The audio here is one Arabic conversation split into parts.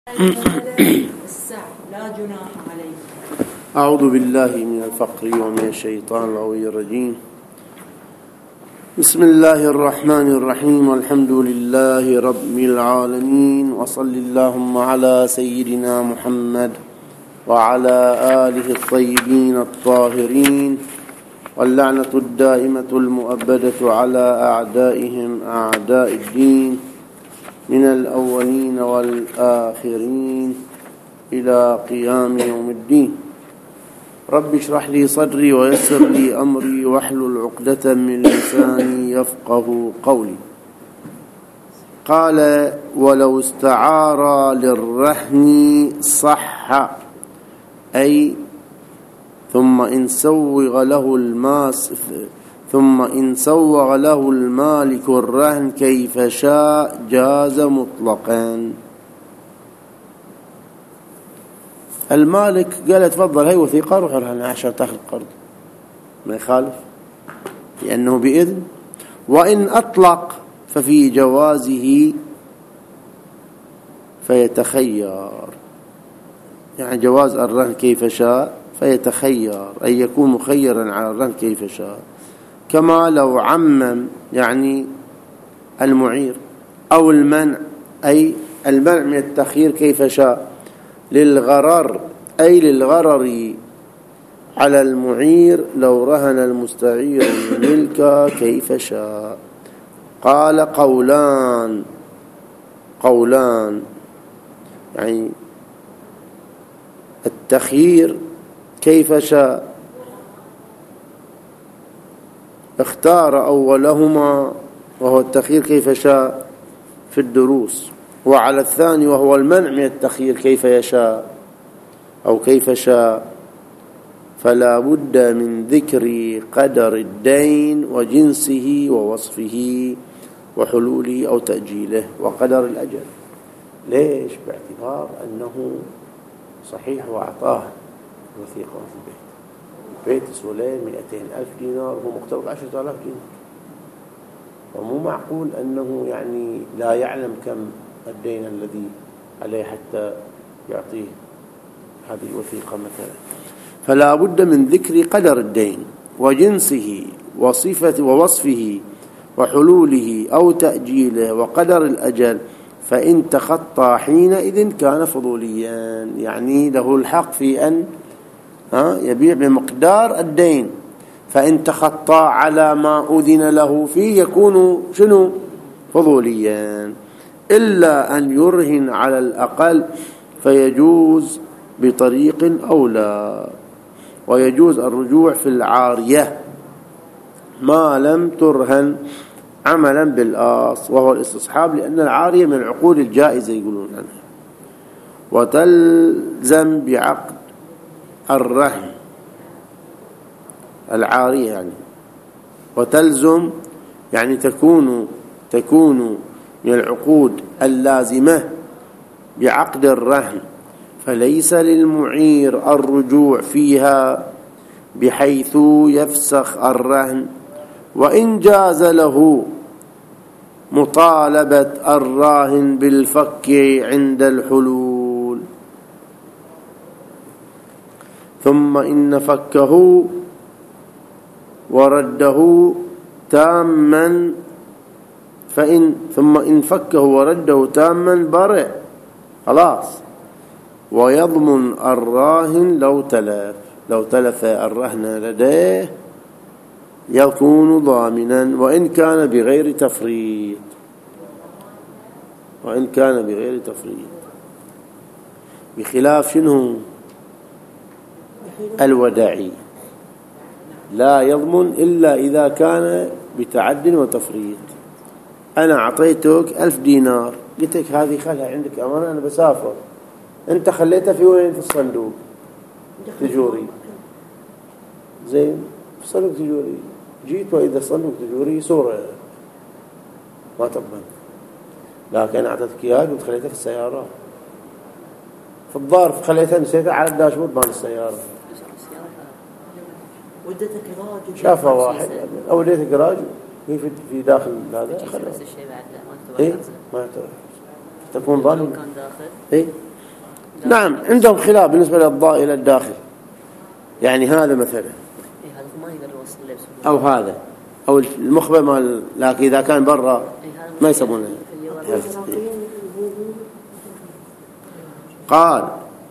لا جناح عليه. أعوذ بالله من الفقر ومن الشيطان الرجيم. بسم الله الرحمن الرحيم، والحمد لله رب العالمين، وصل اللهم على سيدنا محمد وعلى آله الطيبين الطاهرين، واللعنة الدائمة المؤبدة على أعدائهم أعداء الدين من الأولين والآخرين إلى قيام يوم الدين. رب اشرح لي صدري ويسر لي أمري واحلل عقدة من لساني يفقه قولي. قال: ولو استعار للرهن صح، أي ثم إن سوغ له المالك الرهن كيف شاء جاز مطلقا. المالك قال: تفضل هي وثيقة، روح رهن عشان تاخذ قرض، ما يخالف لأنه بإذن. وإن أطلق ففي جوازه فيتخير، يعني جواز الرهن كيف شاء فيتخير، أي يكون مخيرا على الرهن كيف شاء. كما لو عمم، يعني المعير، أو المنع، أي المنع من التخيير كيف شاء، للغرر، أي للغرر على المعير لو رهن المستعير الملك كيف شاء. قال: قولان يعني التخيير كيف شاء، اختار أولهما وهو التخيير كيف شاء في الدروس، وعلى الثاني وهو المنع من التخيير كيف يشاء أو كيف شاء، فلا بد من ذكر قدر الدين وجنسه ووصفه وحلوله أو تأجيله وقدر الأجل. ليش؟ باعتبار أنه صحيح وأعطاه وثيقة في البيت، بيت سولين 200,000 دينار وهو مقترض 10,000 دينار، ومو معقول أنه يعني لا يعلم كم الدين الذي عليه حتى يعطيه هذه الوثيقة مثلا. فلا بد من ذكر قدر الدين وجنسه وصفة ووصفه وحلوله أو تأجيله وقدر الأجل، فإن تخطى حينئذ كان فضوليا، يعني له الحق في أن يبيع بمقدار الدين، فإن تخطى على ما أذن له فيه يكون فضوليا، إلا أن يرهن على الأقل فيجوز بطريق أولى. ويجوز الرجوع في العارية ما لم ترهن عملا بالآص وهو الاستصحاب، لأن العارية من العقود الجائزة يقولون عنها. وتلزم بعقد الرهن العارية، يعني وتلزم يعني تكون من العقود اللازمة بعقد الرهن، فليس للمعير الرجوع فيها بحيث يفسخ الرهن، وإن جاز له مطالبة الراهن بالفك عند الحلول. ثم إن فكه ورده تاما ثم إن فكه ورده تاما برئ خلاص. ويضمن الراهن لو تلف الرهن لديه يكون ضامنا، وإن كان بغير تفريط بخلاف شنو الوداعي، لا يضمن إلا إذا كان بتعد وتفريط. أنا أعطيتك 1000 دينار، قلت لك هذه خلها عندك أمانة، أنا بسافر، أنت خليتها في وين؟ في الصندوق تجوري، زين، في الصندوق تجوري، جيت وإذا الصندوق تجوري صورة ما تضمن، لكن أعطيتك إياه قلت خليتها في السيارة، في الظرف خليتها، نسيتها على الداشبورد مال السيارة، ودتك راجل شافها واحد أو وديتك راجل هي في داخل هذا، نفس الشيء بعد لا إيه ما تكون ظالم. كان داخل إيه نعم عندهم خلاف بالنسبة للضاء إلى الداخل، يعني هذا مثلا هذا ما يقدر يوصل لبسه، أو هذا أو المخبر مال، لكن إذا كان برا ما يسمونه. قال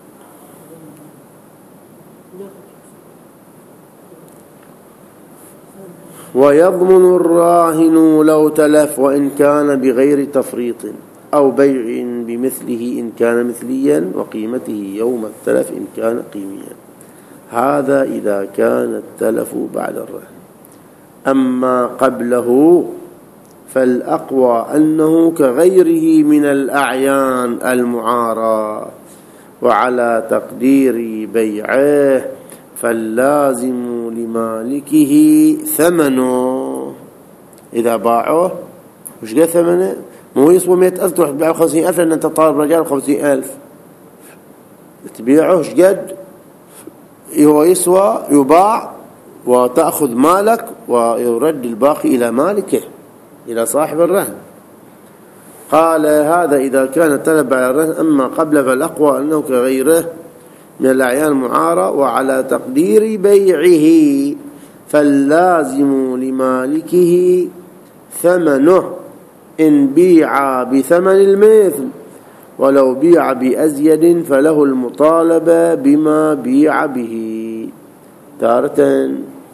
ويضمن الراهن لو تلف وإن كان بغير تفريط أو بيع بمثله إن كان مثليا وقيمته يوم التلف إن كان قيميا. هذا إذا كان التلف بعد الرهن. أما قبله فالأقوى أنه كغيره من الأعيان المعارى، وعلى تقدير بيعه فاللازم لمالكه ثمنه. إذا باعوه وش قد ثمنه؟ مو يسوى 100,000 تروح تبيعه 50,000 لأن أنت طالب رجال 50,000، تبيعه وش قد هو يسوى يباع وتأخذ مالك ويرد الباقي إلى مالكه إلى صاحب الرهن. قال هذا إذا كان التلف على الرهن. أما قبل فالأقوى أنه كغيره من الأعيان المعارة، وعلى تقدير بيعه فاللازم لمالكه ثمنه إن بيع بثمن المثل، ولو بيع بأزيد فله المطالبة بما بيع به. تارة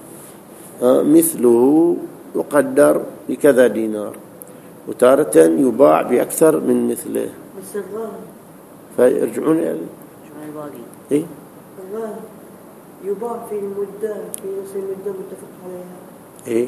مثله يقدر بكذا دينار، وتارة يباع بأكثر من مثله. فيرجعون إلى الباقي. إيه؟ يباع في المدة، في نفس المدة متفق عليها. إيه؟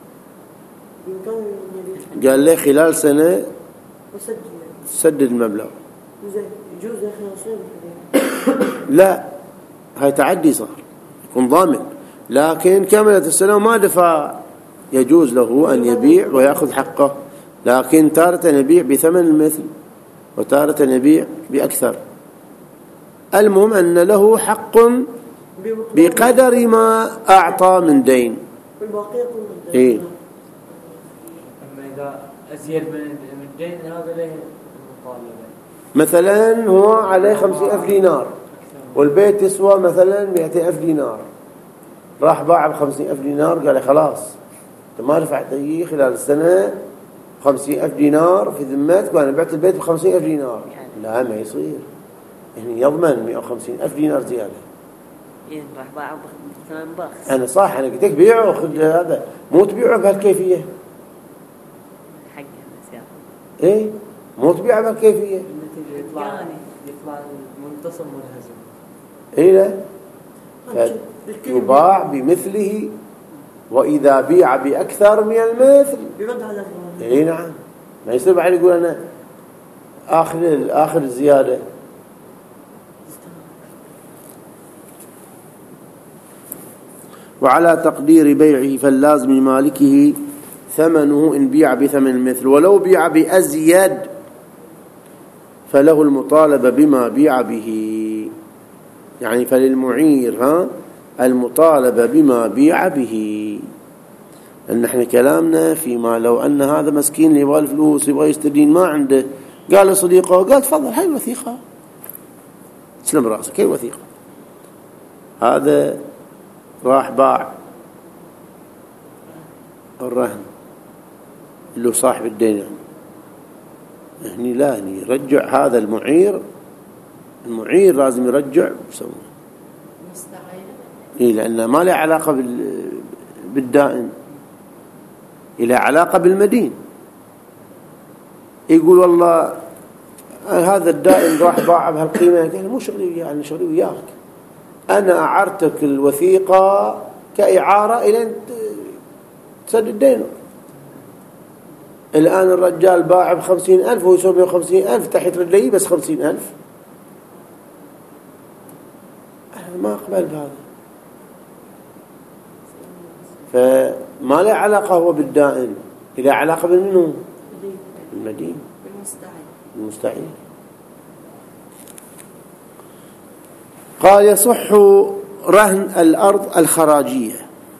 قال لي خلال سنة سدد المبلغ. يجوز خلال سنة؟ لا، هاي تعدي صار، يكون ضامن، لكن كملت السنة وما دفع يجوز له أن يبيع ويأخذ حقه، لكن تارة يبيع بثمن المثل وتارة يبيع بأكثر. المهم أن له حق بقدر ما أعطى من دين. إيه؟ أما إذا أزيد من الدين هذا له مطالبة. مثلا هو عليه 50,000 دينار والبيت يسوى مثلا 200,000 دينار، راح باع ب50,000 دينار، قال لي خلاص أنت ما دفعت لي خلال السنة 50,000 دينار في ذمتك وأنا بعت البيت ب50,000 دينار. لا ما يصير، يعني يضمن 150,000 دينار زيادة. إيه راح باعه بثمن باخس. أنا صح، أنا قلت لك بيعه وخذ هذا، مو تبيعه بهالكيفية. حقه بس ياخذ. إيه مو تبيعه بهالكيفية. يطلع منتصر منهزم. إيه لا، يباع بمثله، وإذا بيع بأكثر من المثل إيه نعم، ما يصير بعد يقول أنا آخر الزيادة. وعلى تقدير بيعه فاللازم لمالكه ثمنه إن بيع بثمن المثل، ولو بيع بأزيد فله المطالبة بما بيع به. يعني فللمعير المطالبة بما بيع به. لأن احنا كلامنا فيما لو أن هذا مسكين يبغى الفلوس يبغى يستدين ما عنده، قال لصديقه قال تفضل هاي الوثيقة، سلم رأسك هاي الوثيقة. هذا راح باع الرهن اللي صاحب الدين يعني. هني لا، هني يرجع هذا المعير لازم يرجع بسوي إيه، لأنه ما له علاقة بالدائن، له علاقة بالمدين. يقول والله هذا الدائن راح باع بهالقيمة، قال مو شغلي وياه، أنا شغلي وياك، أنا أعرتك الوثيقة كإعارة إلى أن تسدد دينه. الآن الرجال باع ب50,000 ويسوي 150,000، تحت رجلي بس 50,000، أنا ما أقبل بهذا. فما له علاقة هو بالدائن، له علاقة بالمنو؟ المدين، المستعين. قال يصح رهن الأرض الخراجية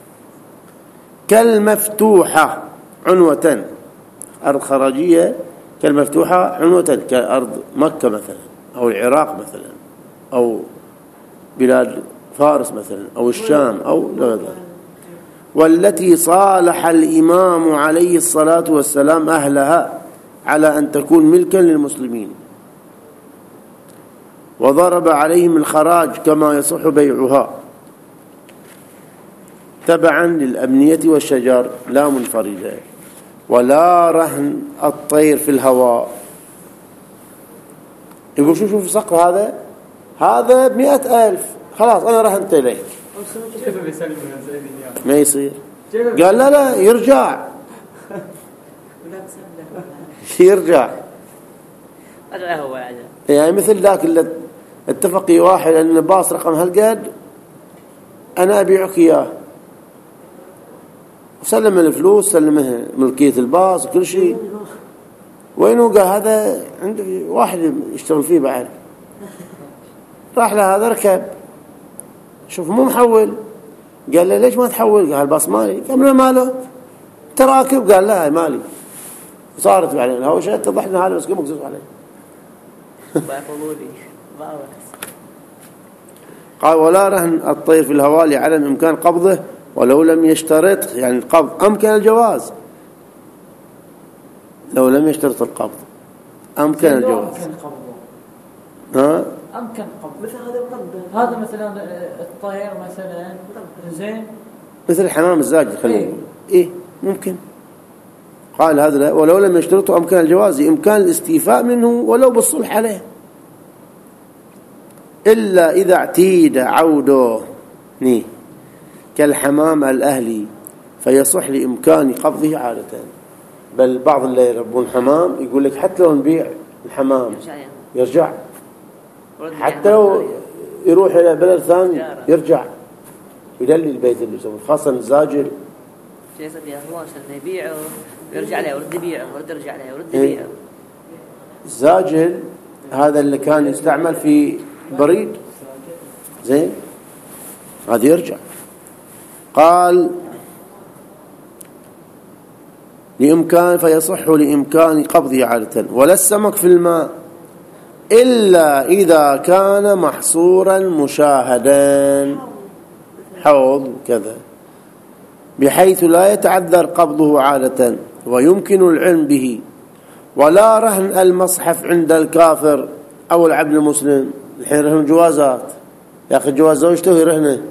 كالمفتوحة عنوة. أرض خراجية كالمفتوحة عنوة، كأرض مكة مثلا أو العراق مثلا. أو بلاد فارس مثلا أو الشام أو غير. والتي صالح الإمام عليه الصلاة والسلام أهلها على أن تكون ملكا للمسلمين وضرب عليهم الخراج كما يصح بيعها تبعا للأبنية والشجر لا منفردة. ولا رهن الطير في الهواء. يقول شوف صقر هذا ب100,000 خلاص أنا رهنت إليك. ما يصير. قال لا يرجع يرجع. يعني مثل ذاك اللي اتفق واحد أن باص رقم هالقد أنا أبيعك إياه وسلم الفلوس سلمه ملكية الباص وكل شيء. وينه؟ قال هذا عنده واحد يشتغل فيه بعد. راح له هذا ركب شوف مو محول. قال له ليش ما تحول؟ قال الباص مالي. قال له ماله تراكب. قال لا مالي. صارت بعدين هو شيء اتضح لنا هذا بس كم مقصود عليه. قال ولا رهن الطير في الهواء لعدم إمكان قبضه ولو لم يشترط يعني القبض أمكن الجواز. لو لم يشترط القبض أمكن الجواز. ها؟ أمكن قبض. هذا مثلا الطير مثلا زين مثل الحمام الزاجل خلينا إيه ممكن. قال هذا ولو لم يشترطه أمكن الجواز إمكان الاستيفاء منه ولو بالصلح عليه إلا إذا اعتيد عوده كالحمام الأهلي فيصح لإمكان قبضه عادة. بل بعض اللي يربون حمام يقول لك حتى لو نبيع الحمام يرجع حتى لو يروح إلى بلد ثاني يرجع يدلي البيت اللي يسوي خاصة الزاجل يبيعه ويرجع له يرد يبيعه ورد يرجع له يرد يبيعه. الزاجل هذا اللي كان يستعمل في بريد زين هذا يرجع. قال لإمكان فيصح لإمكان قبضه عادة. ولا السمك في الماء إلا إذا كان محصورا مشاهدا حوض كذا بحيث لا يتعذر قبضه عادة ويمكن العلم به. ولا رهن المصحف عند الكافر أو العبد المسلم. الحين رهن جوازات يا أخي جواز زوجته يرهنه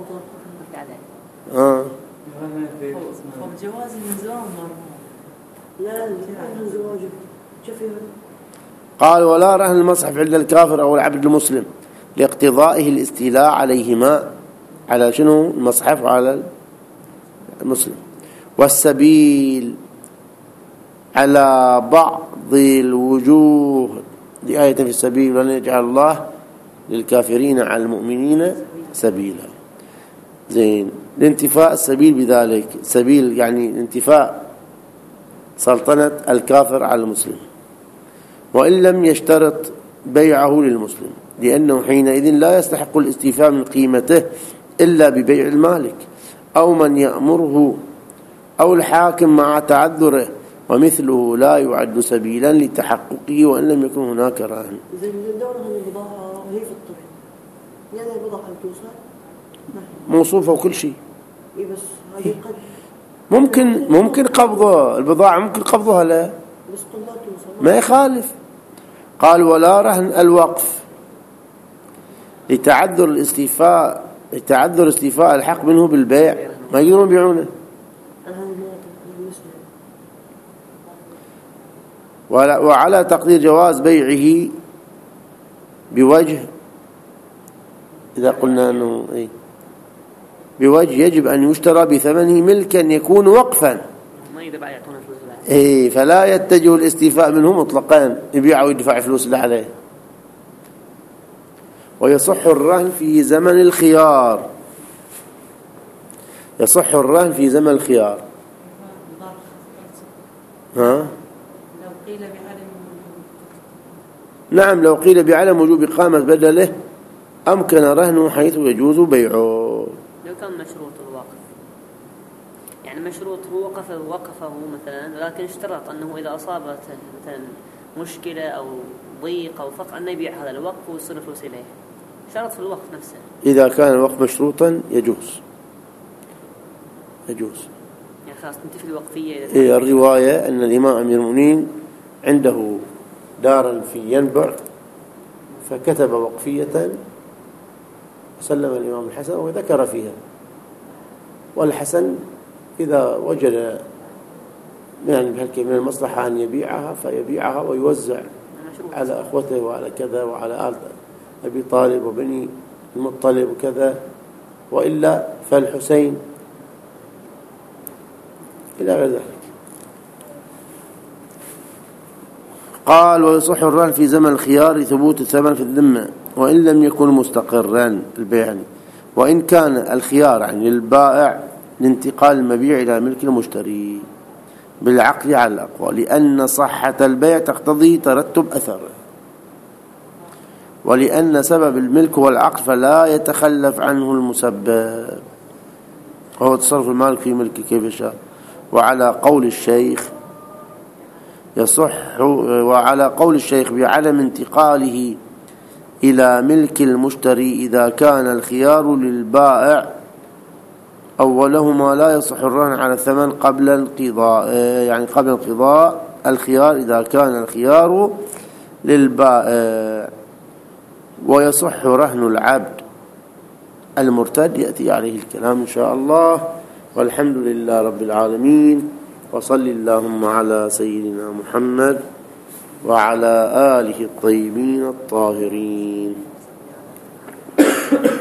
جواز من زمان لا من زواجه شوفي. قال ولا رهن المصحف عند الكافر أو العبد المسلم لاقتضائه الاستيلاء عليهما على شنو المصحف وعلى المسلم. والسبيل على بعض الوجوه لآية في السبيل ولن يجعل الله للكافرين على المؤمنين سبيلا. زين لانتفاء السبيل بذلك. سبيل يعني انتفاء سلطنة الكافر على المسلم وإن لم يشترط بيعه للمسلم لأنه حينئذ لا يستحق الاستيفاء من قيمته إلا ببيع المالك أو من يأمره أو الحاكم مع تعذره ومثله لا يعد سبيلا لتحققه وإن لم يكن هناك راهن. إذا الدولة البضاعة هي في الطريق يعني البضاعة توصل موصوفة وكل شيء بس هذه قد ممكن قبضه البضاعة ممكن قبضها لا بس قد لا توصل ما يخالف. قال ولا رهن الوقف لتعذر استيفاء الحق منه بالبيع ما يقدرون يبيعونه. وعلى تقدير جواز بيعه بوجه إذا قلنا أنه بوجه يجب أن يشترى بثمنه ملكا يكون وقفا فلا يتجه الاستيفاء منه مطلقا يبيعه ويدفع فلوس اللي عليه. ويصح الرهن في زمن الخيار. يصح الرهن في زمن الخيار. نعم لو قيل بعدم وجوب إقامة بدله أمكن رهنه حيث يجوز بيعه. لو كان مشروط الوقف يعني مشروط هو وقفه مثلا لكن اشترط أنه إذا أصابت مثلا مشكلة أو ضيق أو فقر أن يبيع هذا الوقف ويصرف فلوس إليه شرط في الوقت نفسه. إذا كان الوقت مشروطا يجوز يعني خلاص تنتفي الوقفية. الرواية أن الإمام أمير المؤمنين عنده دارا في ينبع فكتب وقفية سلم الإمام الحسن وذكر فيها، والحسن إذا وجد يعني من المصلحة أن يبيعها فيبيعها ويوزع على أخوته وعلى كذا وعلى آل أبي طالب وبني المطلب وكذا، وإلا فالحسين إلى غير ذلك. قال ويصح الرهن في زمن الخيار ثبوت الثمن في الذمة وإن لم يكن مستقرا البيع، وإن كان الخيار عن البائع لانتقال المبيع إلى ملك المشتري بالعقل على الأقوى، لأن صحة البيع تقتضي ترتب أثر، ولأن سبب الملك هو العقل فلا يتخلف عنه المسبب وهو تصرف المالك في ملك كيف يشاء. وعلى قول الشيخ بعدم انتقاله إلى ملك المشتري إذا كان الخيار للبائع أولهما لا يصح الرهن على الثمن قبل انقضاء، يعني قبل انقضاء الخيار إذا كان الخيار للبائع. ويصح رهن العبد المرتد يأتي عليه الكلام إن شاء الله. والحمد لله رب العالمين، وصل اللهم على سيدنا محمد وعلى آله الطيبين الطاهرين.